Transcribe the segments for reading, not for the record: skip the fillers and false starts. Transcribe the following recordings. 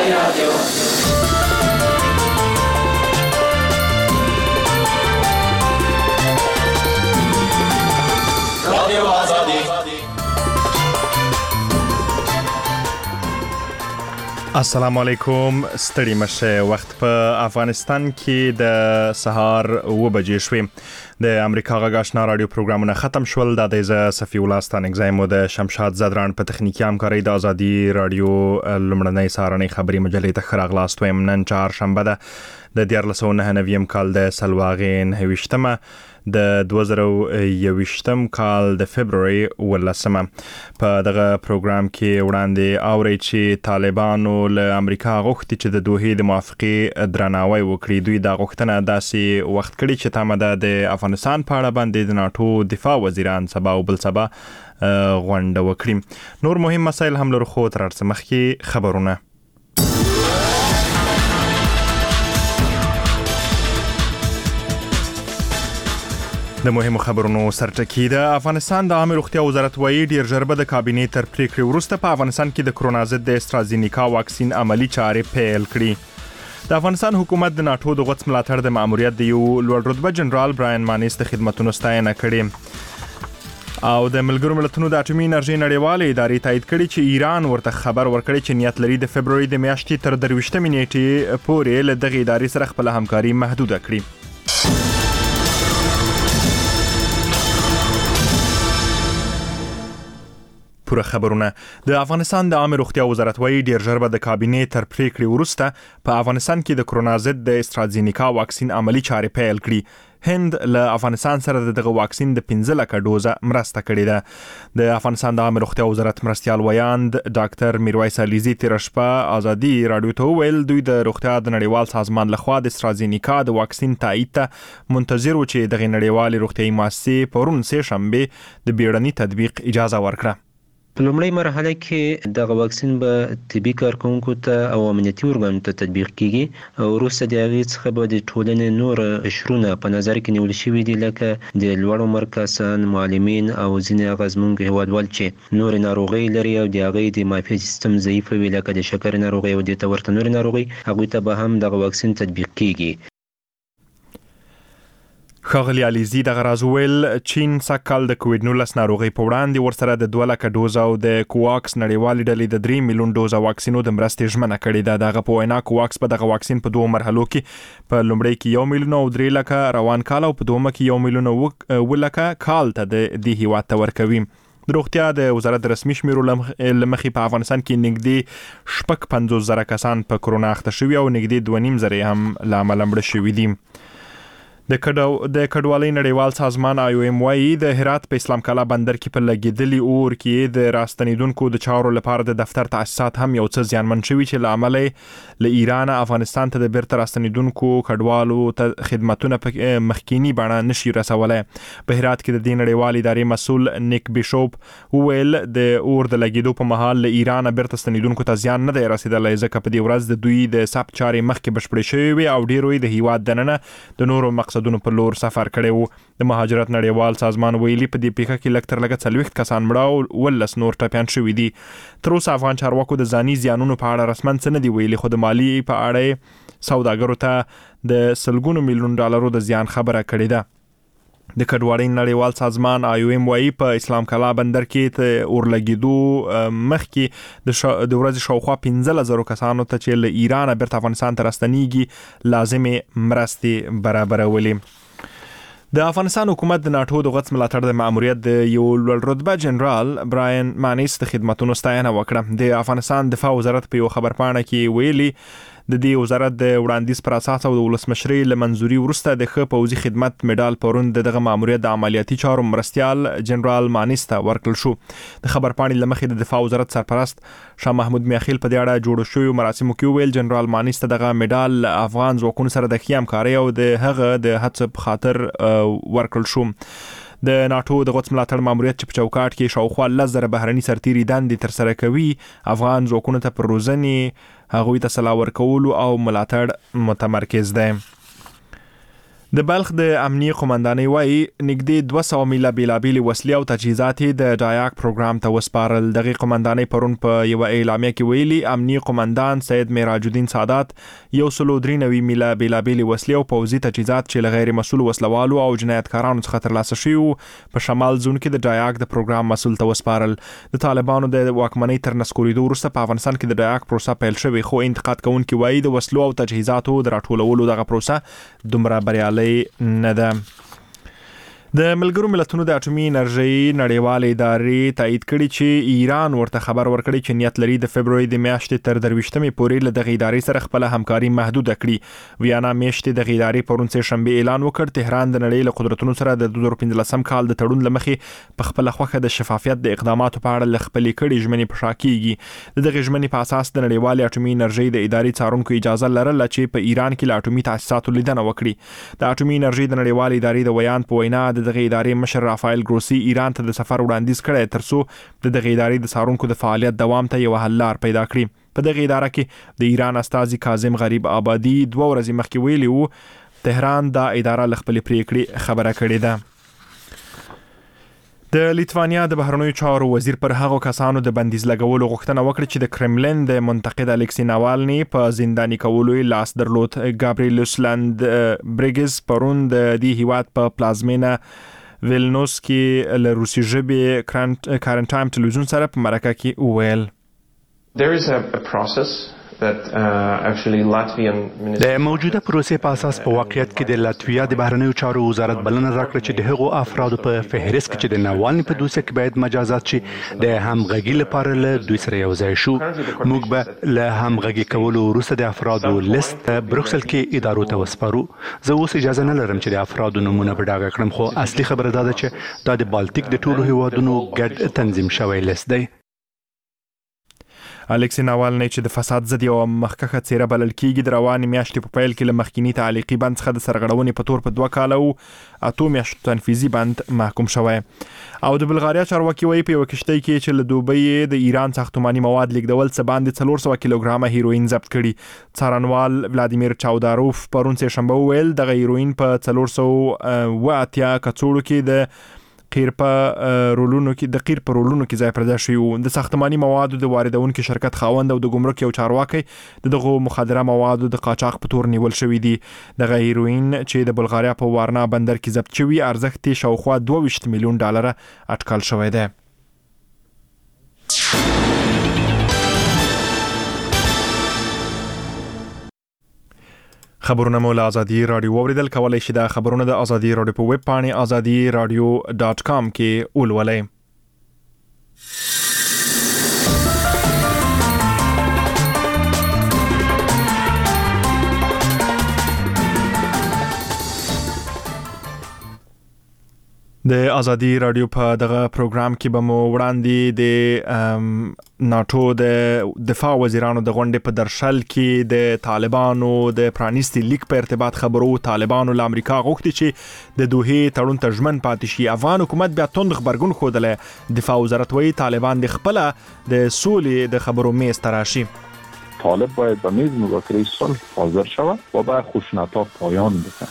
السلام علیکم. ستړي مشه. وخت په افغانستان کې د سهار 9 بجې شوې. د امریکا غږ آشنا رادیو پروګرامونه ختم شول. د صفی الله ستانګزایم او د شمشاد زدران په تخنیکی همکاري د ازادي رادیو لمړنۍ سهارنۍ خبري مجلې ته خراغلاست ويم. نن چهارشنبه ده د 1999 کال د سلواغې 29مه د 2021 کال د فبراير 18مه. په دغه پروګرام کې وړاندې اوري چې طالبانو له امریکا غوښتي چې د دوحې د موافقې درناوی وکړي. دوی دا غوښتنه داسې وخت کړي چې تمه د افغانستان په اړه باندې د ناتو دفاع وزیران سبا او بل سبا غونډه وکړي. نور مهم مسایل هم لرو، خو تر څه مخکې خبرونه. د مهمو خبرونو سرټکی. د افغانستان د عامه روغتیا وزارت وایي ډیر ژر به د کابینې تر پریکړې وروسته په افغانستان کې د کرونا ضد د استرازینیکا واکسین عملی چارې پیل کړي. د افغانستان حکومت د ناتو د غوڅ ملاتړ د ماموریت د یو لوړ رتبه جنرال براین مانیس د خدماتونو ستاینه کړې. او د ملګرو ملتونو د اټومي انرژي نړیوالې ادارې تایید کړي چې ایران ورته خبر ورکړي چې نیت لري د فبراير د میاشتې تر 23 نیټې پورې له دغه ادارې سره خپل همکاري محدوده کړي. پوره خبرونه. د افغانستان د عامه روغتیا وزارت وایي ډیر ژر به د کابینې تر پریکړې وروسته په افغانستان کې د کرونا ضد د استرازینیکا واکسین عملی چارې پیل کړي. هند له افغانستان سره دغه واکسین د 15 لک ډوزه مرسته کړې ده. د افغانستان د عامه روغتیا وزارت مرستيال ویاند ډاکټر میرویس علیزی تیر شپه ازادي رادیو ته ویل دوی د روغتیا د نړیوال سازمان لخوا د استرازینیکا د واکسین تایید ته منتظر و چې دغه نړیوال روغتیايي مؤسسې پرون سه شنبه د بیړني تطبیق اجازه ورکړه. په لومړی مرحله کې دغه واکسین به طبي کارکونکو ته او امنیتي ارګانونو ته تطبیق کیږي او وروسته د هغې څخه به د ټولنې نور قشرونه په نظر کې نیول شوي دي، لکه د لوړ عمر کسان، معلمین او ځینې هغه زموږ هیوادوال چې نورې ناروغۍ لري او د هغې د معافیت سیستم ضعیف وي، لکه د شکر ناروغۍ او دې ته ورته نورې ناروغۍ، هغوی ته به هم دغه واکسین تطبیق کیږي. ښاغلي علیزی دغه راز ویل چین سږکال د کووډ 19 ناروغۍ په وړاندې ورسره د 2 لک ډوزه او د کوواکس نړیوالې ډلې د 3 میلیون ډوزه واکسینو د مرستې ژمنه کړې ده. دغه په وینا کوواکس په دغه واکسین په دوه مرحلو کې په لومړی کې 1 میلیون او 3 لک روان کال او په دومه کې 1 میلیون او 1 لک کال ته د دې هیواد ته ورکوي. د روغتیا د وزارت رسمي شمیرو لمخې په افغانستان کې نږدې 50,000 کسان په کرونا اخته شوي او نږدې 2.5 هم له امله مړه شوي دي. د کډوالۍ نړیوال سازمان IOM وايي د هرات په اسلام کلا بندر کې په لګیدلي اور کې د راستنیدونکو د چارو لپاره د دفتر تاسیسات هم یو څه زیانمن شوي چې له امله له ایران افغانستان ته د بیرته راستنیدونکو کډوالو ته خدماتونه په مخکینی بڼه نشي رسولای. په هرات کې د دې نړیوال ادارې مسول نیک بیشوپ ویل د اور د لګیدو په مهال له ایران بیرته ستنیدونکو ته زیان نه دی رسیدلی، ځکه په دې ورځ د دوی د سب چارې مخکې بشپړې شوې وي او ډیرو د هیواد دننه د نورو مقصدونو په لور سفر کړي وو. د مهاجرت نړیوال سازمان ویلي په دې پیښه کې لږ تر لږه 40 کسان مړه او 19 نور ټپیان شوي دي. تر اوسه افغان چارواکو د ځاني زیانونو په اړه رسماً څه نه دي ویلي، خو د مالی په اړه سوداګرو ته د سلګونو میلیون ډالرو د زیان خبره کړې ده. د کډوالۍ نړیوال سازمان IOM وايي په اسلام کلا بندر کې ته اورلګیدو مخکې د ورځې شاوخوا 15,000 کسانو ته چې له ایران بیرته افغانستان ته راستنیږي لازمې مرستې برابرولې. د افغانستان حکومت د ناتو د غوڅ ملاتړ د ماموریت د یو لوړ رتبه جنرال براین مانیس د خدماتونو ستاینه وکړه. د افغانستان دفاع وزارت په یو خبرپاڼه کې ویلي د دې وزارت د وړاندیز پر اساس او د ولسمشرۍ له منځوري وروسته د ښه پوځي خدمت مډال پرون دغه ماموریت د عملیاتي چارو مرستيال جنرال مانیس ته ورکړل شو. د خبرپاڼې لمخې د دفاع وزارت سرپرست شاه محمود میاخیل په دې اړه جوړ شوی مراسمو کې ویل جنرال مانیس ته دغه مډال افغان ځواکونو سره د ښه همکاري او د هغه د هڅو په خاطر ورکړل شو. د ناتو د غوڅ ملاتړ ماموریت چې په چوکاټ کې شاوخوا 10,000 بهرني سرتیري دندې تر سره کوي، افغان ځواکونو ته پر روزنې، هغوی ته سلاح ورکولو او ملاتړ متمرکز دی. د بلخ د امنیه قومندانۍ وایي نږدې 200 میله بیلابېلې وسلې او تجهیزات د ډایاک پروګرام ته وسپارل. دغه قومندانۍ پرون په یو اعلامیه کې ویلي امنیه قومندان سید معراج الدین سادات 193 میله بیلابېلې وسلې او پوځي تجهیزات چې له غیر مسؤل وسلوالو او جنایتکارانو څخه ترلاسه شوي په شمال زون کې د ډایاک د پروګرام مسؤل ته وسپارل. د طالبانو د واکمنۍ تر نسکورېدو وروسته په افغانستان کې د ډایاک پروسه پیل شوې، خو انتقاد کوونکي وایي د وسلو او تجهیزاتو د راټولولو دغه پروسه دومره بریالۍ نه ده. د ملګرو ملتونو د اټومي انرژي نړیوالې ادارې تایید کړي چې ایران ورته خبر ورکړي چې نیت لري د فبرवरी د میاشتې تر 23مې پورې له دغه ادارې سره خپل همکاري محدود کړي. ویانا میاشتې دغه ادارې پرون سه شنبه اعلان وکړ تهران د نړۍ له قدرتونو سره د 2015 کال د تړون لمخې په خپل خوخه د شفافیت د اقداماتو په اړه لخپلې کړي ژمنې په شاکيږي. دغه ژمنې په اساس د نړیوالې اټومي انرژي د ادارې څارونکو اجازه لرله چې په ایران کې له اټومي تاسیساتو لیدنه وکړي. د اټومي انرژي د نړیوالې ادارې د ویان په وینا د دغه ادارې مشر رافایل ګروسی ایران ته د سفر وړاندیز کړی ترڅو د دغه ادارې د څارونکو د فعالیت دوام ته یو حل لار پیدا کړي. په دغه اداره کې د ایران استازي کاظم غریب آبادی 2 ورځې مخکې ویلي وو تهران دا اداره له خپل پریکړې خبره کړې ده. د لیتوانیا د بهرنیو چارو وزیر پر هغو کسانو د بندیز لګولو غوښتنه وکړه چې د کرملین د منتقد الکسی ناوالني په زنداني کولو لاس درلود. ګابریلوس لاند بریګز پرون د دې هیواد په پلازمینا ویلنوس کې له روسي ژبې کارن ټایم ټلویزیون سره په مرکه کې وویل There is a process that actually Latvian د موجوده پروسې په اساس په واقعیت کې د لاتویا د بهرنیو چارو وزارت بلنه راکړه چې د هغو افرادو په فهرست کې چې د ناوالني په دوسیه کې باید مجازات شي د همغږي لپاره له دوی سره یو ځای شو. موږ به له همغږي کولو وروسته د افرادو لیست بروکسل کې ادارو ته وسپارو. زه اوس اجازه نه لرم چې د افرادو نمونه په ډاګه کړم، خو اصلي خبره دا ده چې دا د بالټیک د ټولو هیوادونو ګډ تنظیم شوی لیست دی. الکسی ناوالني چې د فساد ضد یو مخکخه څیره بلل کیږي د روانې میاشتې په پیل کې له مخکینی تعلیقي بند څخه د سرغړونې په تور په 2 کال او 8 میاشتو تنفیذي بند محکوم شوی. او د بلغاریا چارواکي وایي په یو کشتۍ کې چې له دوبۍ د ایران ساختماني مواد لیږدول څه باندې 400 کیلوګرامه هیروین ضبط کړي. څارنوال ولادیمیر چاوداروف پرون سه شنبه ویل د هیروین په 480 کڅوړو کې د قیر په رولونو کې ځای پرځای شوی و. د ساختماني موادو د واردونکو شرکت خاوند او د ګمرک یو چارواکي دغه مخدره موادو د قاچاق په تور نیول شوی دي. د هیروین چې د بلغاریا په وارنا بندر کې ضبط شوی ارزښت شاوخوا 22 میلیون ډالر اټکل شوی دی. خبرونه مو له آزادي رادیو اوریدل کولای شي د خبرونه د آزادي رادیو په ویب پاڼې azadiradio.com کې ولولئ. د آزادي رادیو په دغه پروګرام کې به مو وړاندې د ناتو د دفاع وزیرانو د غونډې په درشل کې د طالبانو د پرانیستي لیک په ارتباط خبرو. طالبانو له امریکا غوښتي چې د دوحې تړون ته ژمن پاتې شي. افغان حکومت بیا توند خبرګون ښودلی. دفاع وزارت وایي طالبان د خپله د سولې د خبرو میز ته راشي. طالب باید به میز مذاکره صلح حاضر شود و به خشونت‌ها پایان بده.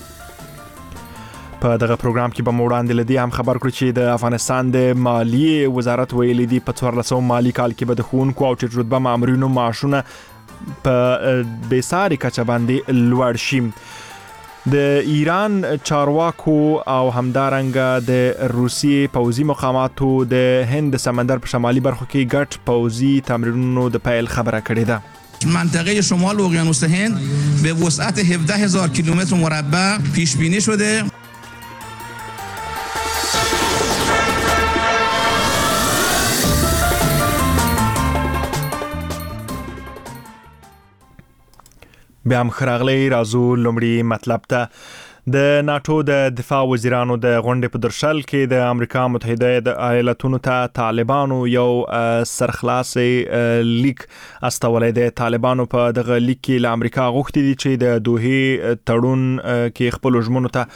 په دغه پروګرام کې به مو وړاندې لدی هم خبر کړو چې د افغانستان د مالیې وزارت ویلي دی په 1400 مالی کال کې به د ښوونکو او ټیټ رتبه مامورینو معاشونه په بېساري کچه باندې لوړ شي. د ایران چارواکو او همدارنګه د روسي پوځي مقاماتو د هند سمندر په شمالي برخو کې ګډ پوځي تمرینونو د پیل خبره کړې ده. منطقه شمال اقیانوس هند به وسعت 17000 کیلومتر مربع پیش بینی شده. بیا هم خراغلی رازو لومړی مطلب ته د ناتو د دفاع وزیرانو د غونډې په درشل کې د امریکا متحده ایالاتونو ته طالبانو یو سرخلاصي لیک استولی دی. طالبانو په دغه لیک کې له امریکا غوښتي دي چې د دوحې تړون کې خپل ژمنو ته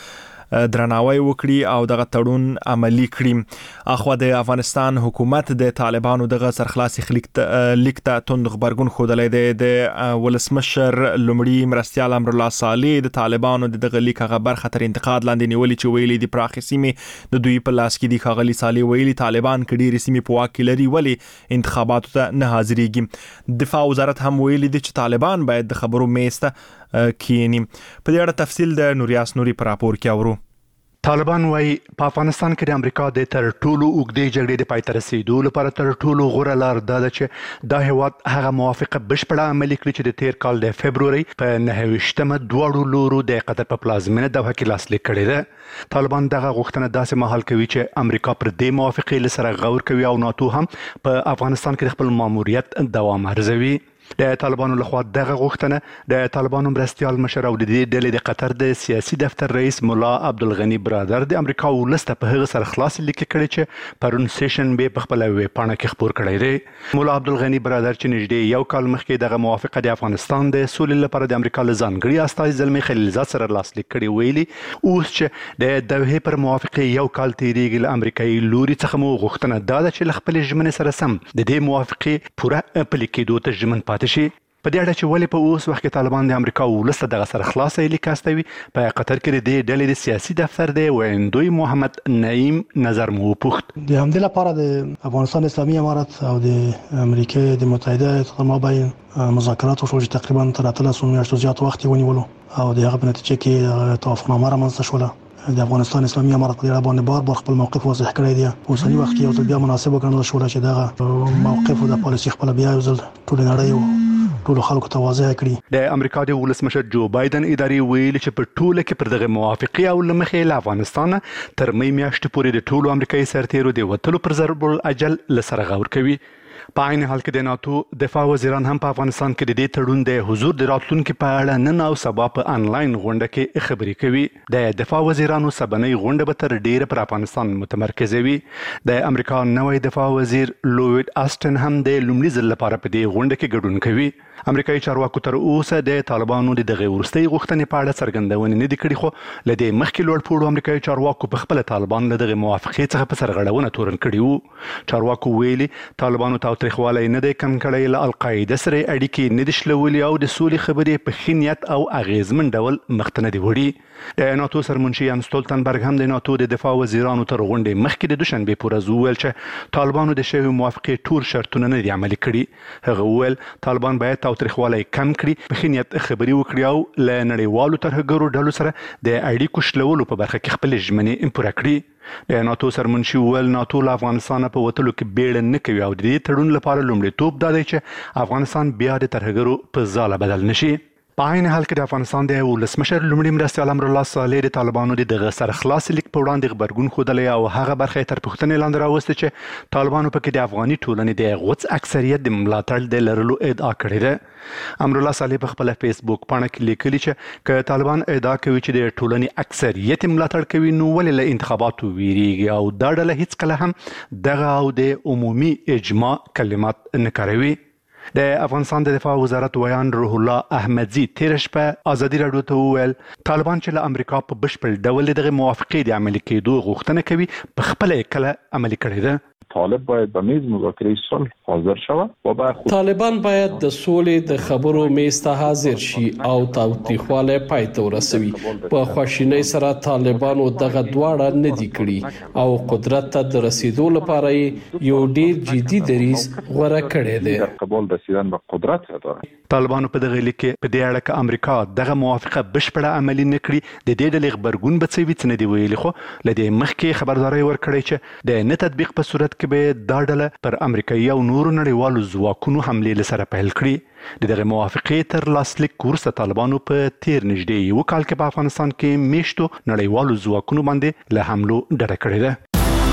درناوی وکړي او دغه تړون عملی کړي. اخو د افغانستان حکومت د طالبانو دغه سرخلاصي لیک ته توند غبرګون ښودلی دی. د ولسمشر لومړي مرستیال امرالله صالح د طالبانو دغه لیک هغه برخه تر انتقاد لاندې نیولې چې ویلي د پراخې سیمې د دوی په لاس کې دي. ښاغلي صالح ویلي طالبان که ډېرې سیمې په واک کې لري ولې انتخاباتو ته نه حاضرېږي. دفاع وزارت هم ویلي دي چې طالبان باید د خبرو میز ته کښېني. په دې اړه تفصیل د نوریاس نوري په راپور کې اورو. طالبان وايي په افغانستان کې د امریکا د تر ټولو اوږدې جګړې د پای ته رسیدو لپاره تر ټولو غوره لار دا ده چې دا هیواد هغه موافقه بشپړه عملي کړي چې د تیر کال د فبروري په 9 دواړو لورو د قطر په پلازمینه دوحه کې لاسلیک کړې ده. طالبان دغه غوښتنه داسې مهال کوي چې امریکا پر دې موافقې لسره غور کوي او ناتو هم په افغانستان کې د خپل ماموریت دوام ارزوي. د طالبانو لخوا دغه غوښتنه د طالبانو مرستیال مشر او د دې ډلې د قطر د سیاسي دفتر رئیس مولا عبدالغنی برادر د امریکا ولسته په هغه سره خلاص لیک کړی چې پرون سیشن به په خپل ویب پاڼه کې خبر کړی دی. مولا عبدالغنی برادر چې نږدې یو کال مخکې دغه موافقه د افغانستان د سولې لپاره د امریکا له ځانګړي استازي زلمي خلیلزاد سره لاسلیک کړی ویلي اوس چې د دوحې پر موافقه یو کال تیریږي له امریکایي لوري څخه مو غوښتنه دا ده چې له خپل ژمنې سره سم د دې موافقه پوره پلي کېدو ته ژمن پاتې شي. په دې اړه چې ولې په اوس وخت کې طالبان د امریکا ولسته دغه سره خلاصه لیک استوي په قطر کې د دې ډلې د سیاسي دفتر دی ویندوی محمد نعیم نظر مو پوښت. د همدې لپاره د افغانستان اسلامي امارت او د امریکا د متحده ایالاتو مابین مذاکرات وشول چې تقریبا تر 13 میاشتو زیات وخت ونیولو او د هغه په نتیجه کې توافقنامه رامنځته شوله. د افغانستان اسلامي امارت په اړه باندې بار خپل موقف واضح کړی دی. اوسنی وخت کې یو ځل بیا مناسب وګڼل شو چې دغه موقف او د پالیسي خپل بیا یو ځل ټول نړۍ ټول خلکو ته واضح کړي. د امریکا د ولسمشر جو بایدن اداري ویلي چې په ټوله کې پر دغه موافقه او لمخې له افغانستان تر مې میاشتې پورې د ټولو امریکایي سرتیرو د وټلو پر ضرب الاجل لسره غور کوي. په عین حال کې د ناتو دفاع وزیران هم په افغانستان کې د دې تړون د حضور د راتلونکو په اړه نن او سبا په انلاین غونډه کې خبرې کوي. د دفاع وزیرانو سبنۍ غونډه به تر ډیره پر افغانستان متمرکزه وي. د امریکا نوی دفاع وزیر لوید آسټن هم د لومړي ځل لپاره په دې غونډه کې ګډون کوي. امریکایي چارواکو تر اوسه د طالبانو د دغه ورستۍ غوښتنې په اړه څرګندونه نه دي کړې خو لدې مخکې لوړ پوړو امریکایي چارواکو په خپل طالبان له دغه موافقې څخه په سرغړونه تورن کړي وو. چارواکو ویلي طالبانو تاوتریخوالی نه دی کم کړی له القاعده سره اړیکې نه دي شلولې او د سولې خبرې په ښه نیت او اغیزمن ډول مخته نه دي وړي. د ناتو سرمنشي یان ستولتنبرګ هم د ناتو د دفاع وزیرانو تر غونډې مخکې د دوشنبې په ورځ وویل چې طالبانو د شوې موافقې ټول شرطونه نه دي عملي کړي. هغه وویل طالبان باید تاوتریخوالی کم کړي، په ښه نیت خبرې وکړي او له نړیوالو ترهګرو ډلو سره د اړیکو شلولو په برخه کې خپل ژمنې پوره کړي. د ناتو سرمنشي وویل ناتو له افغانستان په وتلو کې بیړه نه کوي او د دې تړون لپاره لومړیتوب دا دی چې افغانستان بیا د ترهګرو په ځاله بدل نشي. په عین حال کې د افغانستان د ولسمشر لومړي مرستیال امرالله صالح د طالبانو د دغه سرخلاص لیک په وړاندې غبرګون ښودلی او هغه برخه تر پوښتنې لاندې راوسته چې طالبانو پکې د افغاني ټولنې د غوڅ اکثریت د ملاتړ د لرلو ادعا کړې ده. امرالله صالح په خپل فیسبوک پاڼه کې لیکلي چې که طالبان ادعا کوي چې د ټولنې اکثریت ملاتړ کوي نو ولې له انتخاباتو ویریږي او دا ډله هیڅکله هم دغه او د عمومي اجماع کلمات نه کاروي. د افغانستان د دفاع وزارت ویان روح الله احمدزي تیر شپه ازادي راډیو ته وویل طالبان چې له امریکا په بشپړ ډول دغه موافقې د عملي کېدو غوښتنه کوي په خپل کله عملي کړې ده. طالب باید به میز مذاکره صلح حاضر شود و با طالبان باید د سولې د خبرو میز ته حاضر شي او تاوتریخوالی پای ته ورسوي. په خواشینۍ سره طالبانو دغه دواړه نه دي کړي او قدرت ته د رسیدو لپاره یو ډیر جدي دریځ غوره کړی دی. قبول رسیدن به قدرت داره. طالبانو په دغه لیک کې په دې اړه چې امریکا دغه موافقه بشپړه عملي نه کړي د دې ډلې غبرګون به څه وي څه نه دی ویلي خو لدې مخکې خبرداري ورکړی چې د نه تطبیق په صورت کې به دا ډله پر امریکایي او نورو نړیوالو ځواکونو حملې لسره پیل کړي. د دغه موافقې تر لاسلیک وروسته طالبانو په تیر نږدې یو کال کې په افغانستان کې میشتو نړیوالو ځواکونو باندې له حملو ډډه کړې ده.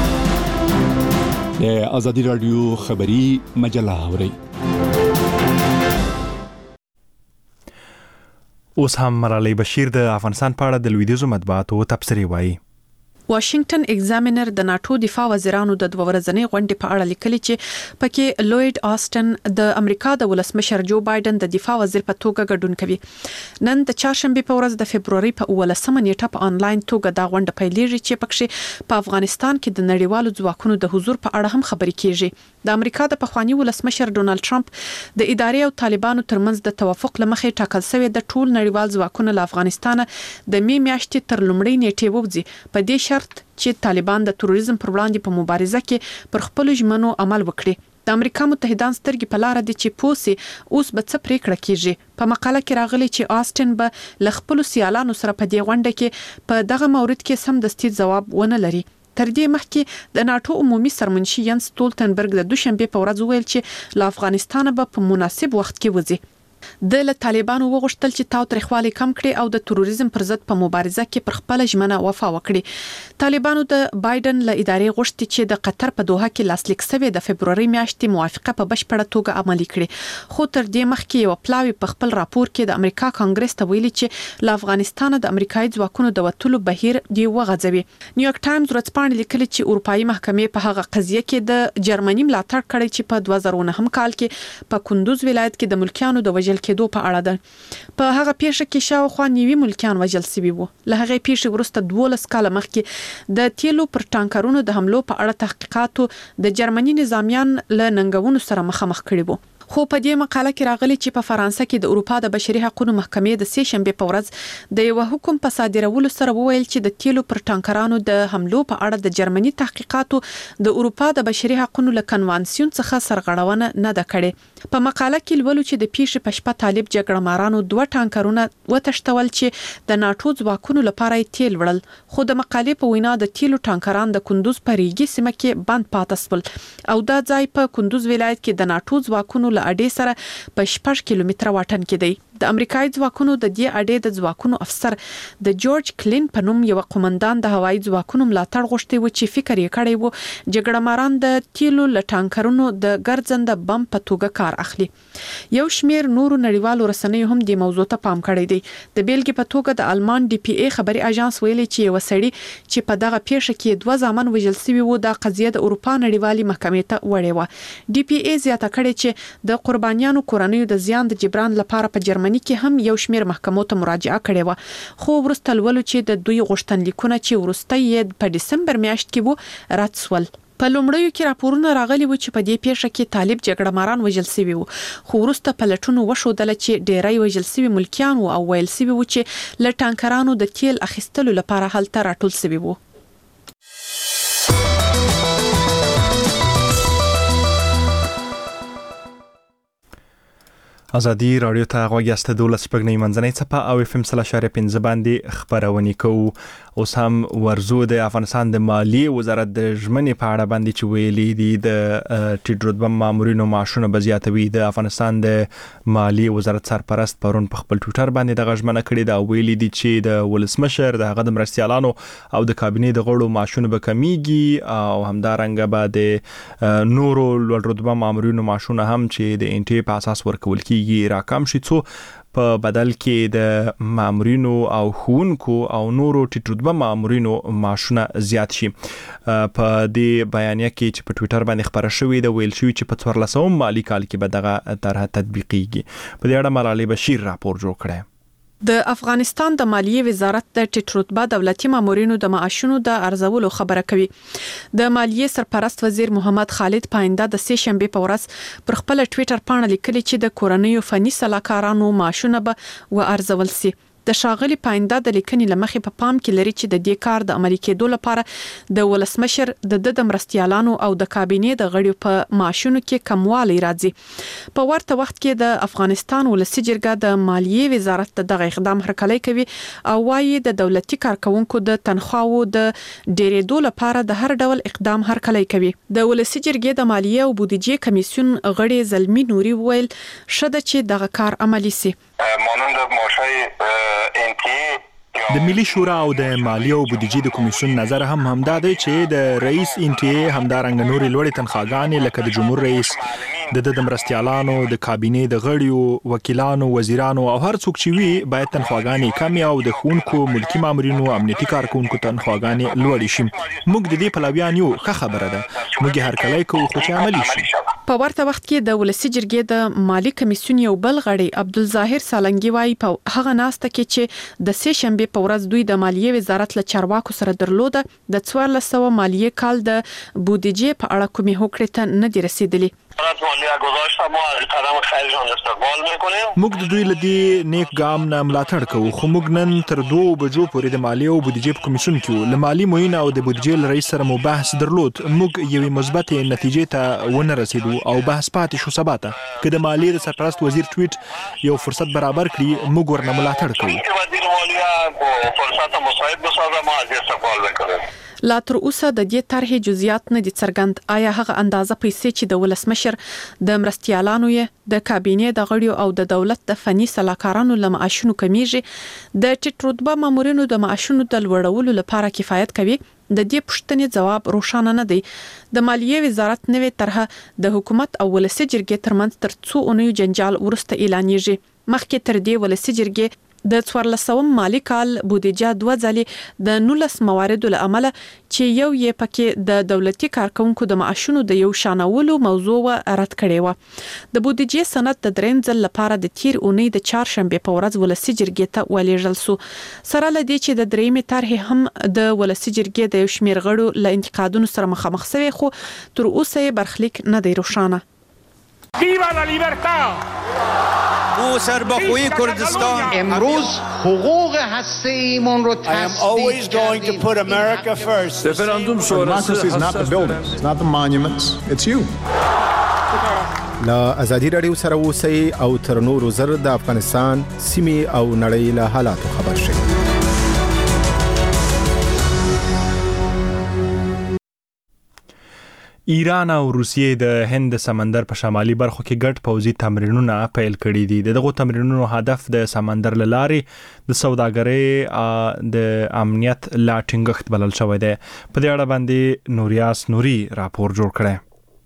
د ازادي راډیو خبري مجله اوري. اوس هم مرالۍ بشیر د افغانستان په اړه د لویدیځو مطبوعاتو تبصرې وایي. واشنگټن ایگزامینر د ناتو دفاع وزیرانو د 2 ورځنۍ غونډې په اړه لیکلي چې پکې لوید آستن د امریکا د ولسمشر جو بایدن د دفاع وزیر په توګه ګډون کوي. نن د چهارشنبه په ورځ د فبرवरी په 18 نیټه په انلاین توګه دا غونډه پیلېږي چې پکې په افغانستان کې د نړیوالو ځواکونو د حضور په اړه هم خبرې کیږي. د امریکا د پخوانی ولسمشر ډونالد ټرمپ د ادارې او طالبانو ترمنځ د توافق لمخې ټاکل شوی د ټول نړیوال ځواکونو له افغانستان د می میاشتې تر لومړۍ نیټې وځي په دې چې طالبان د تروریزم پر وړاندې په مبارزه کې پر خپل ژمنو عمل وکړي. د امریکا متحدان سترګې په لار دي چې پوسي اوس به څه پریکړه کیږي. په مقاله کې راغلي چې آستن به ل خپل سیالانو سره په دې غونډه کې په دغه مورید کې سمدستي ځواب ونه لري. تر دې مخکې د ناتو عمومي سرمنشي ینس ستولتنبرګ د دوشنبه په ورځ ویل چې له افغانستان به په مناسب وخت کې وځي. د له طالبانو وغوښتل چې تاوتریخوالی کم کړي او د تروریزم پر ضد په مبارزه کې پر خپل ژمنه وفا وکړي. طالبانو د بایدن له ادارې غوښتي چې د قطر په دوحه کې لاسلیک شوی د فبرवरी میاشتې موافقه په بشپړه توګه عملي کړي. خو تر دې مخکې یو پلاوی په خپل راپور کې د امریکا کانګرس ته ویلي چې له افغانستان د امریکایي ځواکونو د وټولو بهیر دی وغځوي. نیویارک ټایمز ورځپاڼه لیکلي چې اروپאי محکمې په هغه قضیه کې د جرمني ملاتړ کړی چې په 2009 کال کې په کندوز ولایت کې د ملکیانو د وژل کېدو په اړه ده. په هغه پیښه کې شاوخوا 90 ملکیان وژل شوي وو. له هغه پیښې وروسته 12 کال مخکې د تیلو پر ټانکرونو د حملو په اړه تحقیقاتو د جرمني نظامیان له ننګونو سره مخامخ کړي وو. خو په دې مقاله کې راغلي چې په فرانسه کې د اروپا د بشري حقوقو محکمې د 3 شنبه په ورځ د یو حکم په صادرولو سره وویل چې د تیلو پر ټانکرانو د حملو په اړه د جرمني تحقیقاتو د اروپا د بشري حقوقو له کنوانسیون څخه سرغړونه نه ده کړې. په مقاله کې لولو چې د پیښې په شپه طالب جګړه مارانو 2 ټانکرونه وتښتول چې د ناتو ځواکونو لپاره تیل وړل. خو د مقالې په وینا د تیلو ټانکران د کندوز په ریګي سیمه کې بند پاتې شول او دا ځای په کندوز ولایت کې د ناتو ځواکونو له اډې سره په 6 کیلومتره واټن کې دی. د امریکایي ځواکونو د دې اډې د ځواکونو افسر د جورج کلین په نوم یو قومندان د هوایي ځواکونو ملاتړ غوښتي و چې فکر یې کړی و جګړه ماران د تیلو له ټانکرونو د ګرځنده بم په توګه کار اخلي. یو شمیر نورو نړیوالو رسنیو هم د موضوع ته پام کړی دی. د بیلګې په توګه د آلمان ډي پی ای خبري اژانس ویلي چې یو سړی چې په دغه پیښه کې 2 ځامن وژل شوی و د قضیه د اروپا نړیوالي محکمې ته وړې و. ډي پی ای زیاته کړې چې د قربانیانو کورنیو د زیان د جبران لپاره په جرمني کې هم یو شمیر محکمو ته مراجعه کړې و. خو وروسته لولو چې د دوی غوښتنلیکونه چې وروسته یې په دسمبر میاشت کې وو رد شول. په لومړیو کې راپورونه راغلي و چې په دې پیښه کې طالب جګړه ماران وژل شوي وو. خو وروسته پلټونو وښودل چې ډیری وژل شوي ملکیان وو او ویل شوي وو چې له ټانکرانو د تیل اخیستلو لپاره هلته راټول شوي وو. ازادي رادیو ته غوږ یاست. 12 شپږنۍ منځنۍ څپه او FM 3.15 باندې خبرونه کوو. اوس هم ورزو د افغانستان د مالیې وزارت د ژمنې په اړه باندې چې ویلي دي د ټیټ رتبه مامورینو معاشونه به زیاتوي. د افغانستان د مالیې وزارت سرپرست پرون په خپل ټویټر باندې د غږمنه کړې دا ویلي دي چې د ولسمشر د هغه د مرستيالانو او د کابینې د غړو معاشونه به کمیږي او همدارنګه به د نورو لوړ رتبه مامورینو معاشونه هم چې د انټي په اساس ورکول کیږي راکم شي څو په بدل کې د مامورینو او ښوونکو او نورو ټیټ رتبه مامورینو معاشونه زیات شي. په دې بیانیه کې چې په ټویټر باندې خبره شوې ده ویل شوی چې په 14 مالی کال کې به دغه طرح تطبیقیږي. په دې اړه ملالۍ بشیر راپور جوړ کړی. د افغانستان د مالیې وزارت د ټیټ رتبه دولتي مامورینو د معاشونو د ارزولو خبره کوي. د مالیې سرپرست وزیر محمد خالد پاینده د 3 شنبه په ورځ پر خپل ټویټر باندې لیکلي چې د کورنیو فني سلاکارانو معاشونه به و ارزول شي. د شاغلي پاینده د لیکنې لمخې په پام کې لري چې د دې کار د عملي کېدو لپاره د ولسمشر د مرستيالانو او د کابینې د غړیو په معاشونو کې کموالی راځي. په ورته وخت کې د افغانستان ولسي جرګه د مالیې وزارت دغه اقدام هرکلی کوي او وايي د دولتي کارکونکو د تنخواو د ډیرېدو لپاره د هر ډول اقدام هرکلی کوي. د ولسي جرګې د مالیې او بودیجې کمیسیون غړي زلمی نوري ویل شته چې دغه کار عملی سي. مانند ماشه د ملي شورا او د مالیې او بودیجې د کمیسیون نظر هم دا دی چې د رئیس انټي همدارنګ نوري لوړې تنخواګانې لکه د جمهور رئیس د مرستیالانو د کابینې د غړیو وکیلانو وزیرانو او هر څوک چې وي باید تنخواګانې کمې او د ښوونکو ملکي مامورینو امنیتي کارکونکو تنخواګانې لوړې شي. موږ د دې پلویان یو، ښه خبره ده، موږ هر کله کوو خو چې عملي شي. په ورته وخت کې د ولسی جرګې د مالی کمیسیون یو بل غړی عبدالظاهر سالنګي وايي په هغه ناسته کې چې د سه شنبه په ورځ دوی د مالیې وزارت له چارواکو سره درلوده د 1400 مالیې کال د بودیجې په اړه کومې هوکړې ته نه دي رسیدلي. موږ د دوی لدی نیک ګام نه ملاتړ کوو، خو موږ نن تر 2 بجو پورې د مالیې او بودیجې په کمیسیون کې له مالی معین او د بودیجې رئیس سره مو بحث درلود. موږ یوې مثبت نتیجې ته ونه رسیدو او بحث پاتې شو سبا ته. که د مالیې د سرپرست وزیر ټویټ یو فرصت برابر کړي موږ ورنه ملاتړ کوو. لا تر اوسه د دې طرحې جزئیات نه دي څرګند. آیا هغه اندازه پیسې چې د ولسمشر د مرستیالانو یې د کابینې د غړیو او د دولت د فني سلاکارانو له معاشونو کمیږي د ټیټ رتبه مامورینو د معاشونو د لوړولو لپاره کفایت کوي؟ د دې پوښتنې جواب روښانه نه دی. د مالیې وزارت نوې طرحه د حکومت او ولسی جرګې ترمنځ تر څو اونیو جنجال ورسته اعلانېږي. مخکې تر دې ولسی جرګې د 1400 مالی کال بودیجه 2 ځلې د 19 مواردو له امله چې یو یې پکې د دولتي کارکونکو د معاشونو د یو شانولو موضوع رد کړې و. د بودیجې سند د دریم ځل لپاره د تیر اونۍ د چهارشنبه په ورځ ولسی جرګې ته ولېږل سو. سره لدی چې د دریمې طرحې هم د ولسی جرګې د یو شمېر غړو له انتقادونو سره مخامخ شوي، خو تر اوسه یې برخلیک نه دی روښانه. ویوا لا لیبرتا! او سربخوی کردستان امروز حقوق هسته‌ایمون رو I am always going to put America first. Referendum sonrası democracy is not the buildings, it's not the monuments, it's you. لا ازادي رادیو سره اوسئ او تر نورو زر د افغانستان سیمې او نړۍ له حالاتو خبر شئ. ایران او روسیې د هند سمندر په شمالي برخو کې ګډ پوځي تمرینونه پیل کړي دي. دغه تمرینونو هدف د سمندر لارې د سوداګرۍ د امنیت لا ټینګښت بلل شوی دی. په دې اړه باندې نوریاس نوري راپور جوړ کړی.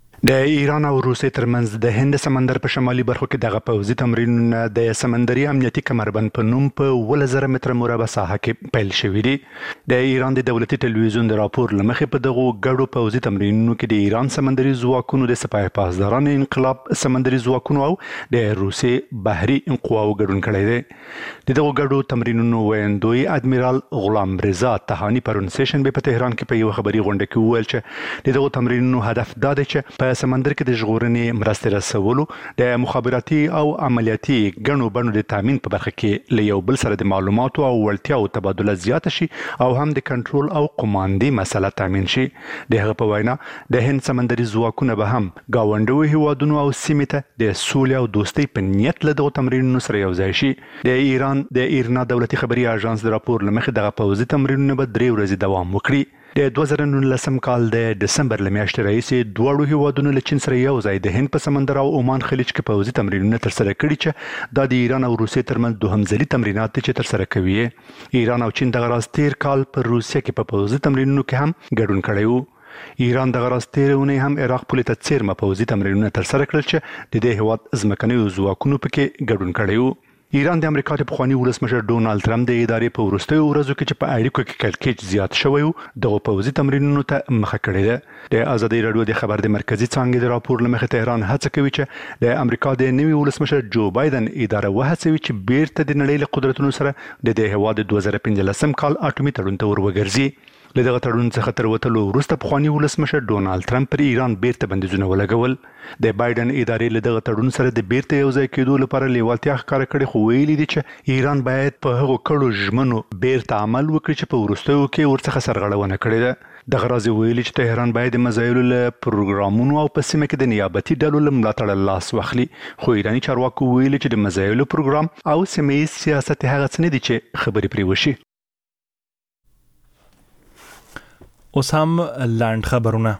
د ایران او روسیې ترمنځ د هند سمندر په شمالي برخو کې دغه پوځي تمرینونه د سمندري امنیتي کمربند په نوم په 1000 متره مربع ساحه کې پیل شوي دي. د ایران د دولتي ټلویزیون د راپور لمخې په دغه ګډو پوځي تمرینونو کې د ایران سمندري ځواکونو د سپاه پاسدارانو انقلاب سمندري ځواکونو او د روسیې بحري قواو ګډون کړی دی. د دغه ګډو تمرینونو ویندوی ادمیرال غلام رضا تهانی پرون سیشن په تهران کې په یو خبري غونډه کې وویل چې دغه تمرینونو هدف دا دی چې په سمندر کې د ژغورنې مرستې رسولو د مخابراتي او عملیاتي ګڼو بڼو د تامین په برخه کې له یو بل سره د معلوماتو او وړتیاو تبادله زیاته شي او هم د کنټرول او قماندې مسله تامین شي. د هغه په وینا د هند سمندري ځواکونه به هم ګاونډیو هیوادونو او سیمې ته د سولې او دوستۍ په نیت له دغو تمرینونو سره یو ځای شي. د ایران د ایرنا دولتي خبري اژانس د راپور لمخې دغه پوځي تمرینونه به 3 ورځې دوام وکړي. د 2019 کال د دسمبر لمیاشتې راهیسې دواړو هیوادونو له چین سره یو ځای د هند په سمندر او عمان خلیج کې پوځي تمرینونه ترسره کړي چې دا د ایران او روسیې ترمنځ دوهم ځلي تمرینات دي چې ترسره کوي. ایران او چین دغه راز تیر کال پر روسیه کې په پوځي تمرینونو کې هم ګډون کړی وو. ایران دغه راز تیر اونۍ هم عراق پولې ته څیرمه پوځي تمرینونه ترسره کړل چې د دې هیواد ځمکنیو ځواکونو پکې ګډون کړی وو. ایران د امریکا د پخواني ولسمشر ډونالد ټرمپ د ادارې په وروستیو ورځو کې چې په اړیکو کې کړکېچ زیات شوی و دغه پوځي تمرینونو ته مخه کړې ده. د ازادي راډیو د خبر د مرکزی څانګې د راپور لمخې تهران هڅه کوي چې د امریکا د نوي ولسمشر جو بایدن اداره وهڅوي چې بیرته د نړۍ له قدرتونو سره د دې هیواد د 2015 کال اټومي تړون ته وروګرځي. له دغه تړون څخه تر وتلو وروسته پخواني ولسمشر ډونالد ټرمپ پر ایران بیرته بندیزونه ولګول. د بایدن ادارې له دغه تړون سره د بیرته یو ځای کېدو لپاره لیوالتیا ښکاره کړې، خو ویلي دي چې ایران باید په هغو کړو ژمنو بیرته عمل وکړي چې په وروستیو کې ورڅخه سرغړونه کړې ده. دغه راز ویلي چې تهران باید د مزایلو له پروګرامونو او په سیمه کې د نیابتي ډلو له ملاتړه لاس واخلي، خو ایراني چارواکو ویلي چې د مزایلو پروګرام او سیمه ییز سیاست هغه څه نه دي چې خبرې پرې وشي. اوس هم لاند خبرونه.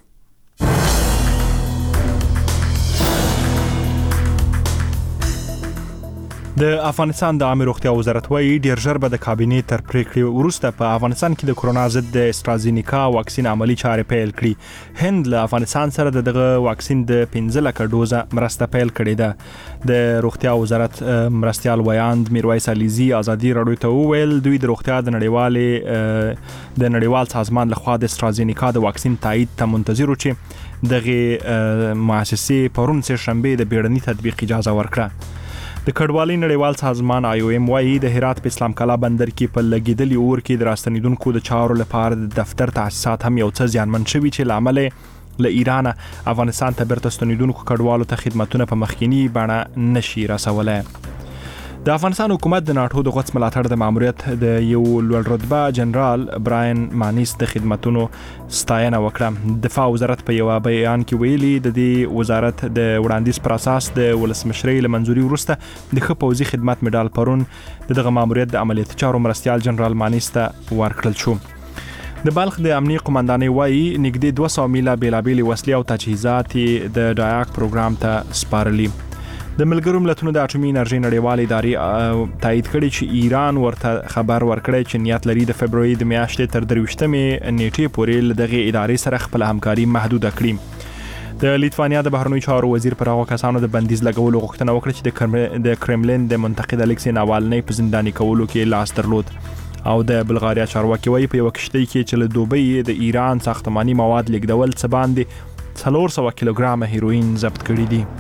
د افغانستان د عامه روغتیا وزارت وايي ډیر ژر به د کابینې تر پریکړې وروسته په افغانستان کې د کرونا ضد د استرازینیکا واکسین عملی چارې پیل کړي. هند له افغانستان سره دغه واکسین د 15 لک ډوزه مرسته پیل کړې ده. د روغتیا وزارت مرستيال ویاند میرویس علیزی ازادي رادیو ته وویل دوی د روغتیا د نړیوال سازمان لخوا د استرازینیکا د واکسین تایید ته منتظر و چې دغه مؤسسې پرون سه شنبه د بیړني تطبیق اجازه ورکړه. د کډوالۍ نړیوال سازمان IOM وايي د هرات په اسلام کلا بندر کې په لګیدلي اور کې د راستنیدونکو د چارو لپاره د دفتر تاسیسات هم یو څه زیانمن شوي چې لامل له ایران افغانستان ته بیرته ستنیدونکو کډوالو ته خدماتونه په مخکینی بڼه نشي رسولای. د افغانستان حکومت د ناټو د غوڅ ملاتړ د ماموریت د یو لوړ رتبه جنرال براین مانیس د خدماتونو ستاینه وکړه. دفاع وزارت په یو بیان کې ویلي د دې وزارت د وړاندیز پر اساس د ولسمشرۍ له منځوري وروسته د ښه پوځي خدمات مډال پرون دغه ماموریت د عملیاتي چارو مرستيال جنرال مانیس ته ورکړل شو. د بلخ د امنیه قومندانۍ وايي نږدې 200 میله بیلابېلې وسلې او تجهیزات د ډایاک پروګرام ته سپارلي. د ملګرو ملتونو د اټومي انرژي نړیوال ادارې تایید کړي چې ایران ورته خبر ورکړی چې نیت لري د فبرवरी د میاشتې تر 23مې نیټې پورې دغه ادارې سره خپل همکاري محدوده کړي. د لیتوانیا د بهرنیو چارو وزیر پر هغه کسانو د بندیز لګولو غوښتنه وکړه چې د کرملین د منتقد الکسی ناوالنی په زنداني کولو کې لاس درلود. او د بلغاریا چارواکي وايي په یو کشتۍ کې چې له دوبۍ د ایران ساختماني مواد لیږدول څه باندې 400 کیلوګرام هیروین ضبط کړي دي.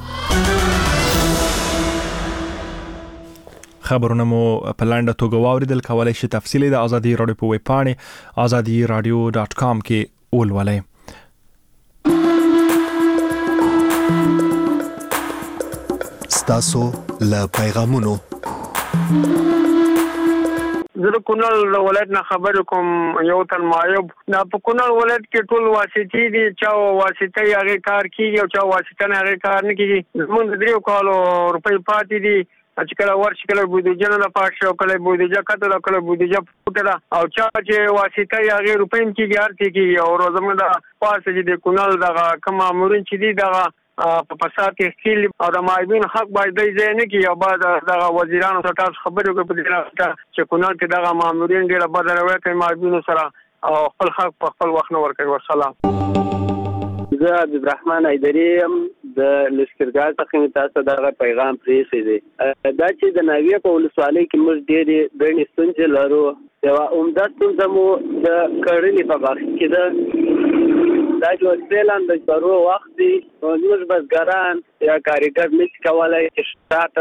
خبرونه مو په لاندې توګه واوریدل. کولای شئ تفصیلی د ازادي رادیو په ویب پاڼه azadiradio.com کې ولولئ. ستاسو له پیغامونو زه کونړ ولایت نه خبر کوم. یو تن معیوب نه په کونړ ولایت کې ټول واسطې دي چا واسطه یې هغه کار کوي او چا واسطه نه هغه کار نه کوي. زمونږ دریو کالو روپۍ پاتې دي چې کله ورشي کله بودیجه نه پاتې او کله بودیجه کته کله بودیجه پټه او چا چې واسطه یې هغه روپۍ کې ګارتي کوي او روزمه دا پاسه چې د کونړ دغه کوم امورین چې دي دغه په فساد کې خېل او د مایبین حق باید دی نه کی او بعد دغه وزیرانو سره تاسو خبرې کوي په دې راځه چې کونړ کې دغه مامورین ډېر بدل وي کوي مایبین سره او خپل حق په خپل وخت نه ورکوي. والسلام. زه عبدالرحمن ایدری د لشکرګاه څخه تاسو دغه پیغام پریښی دی. دا چې د ناویه په ولسوالۍ کې موږ ډېرې ګڼې ستونزې لرو. یوه عمده ستونزه مو د کرنې په برخه کې ده. دا چې فعلا د ضرورو وخت دی موږ بزګران یا کارګر نشي کولی چې شاته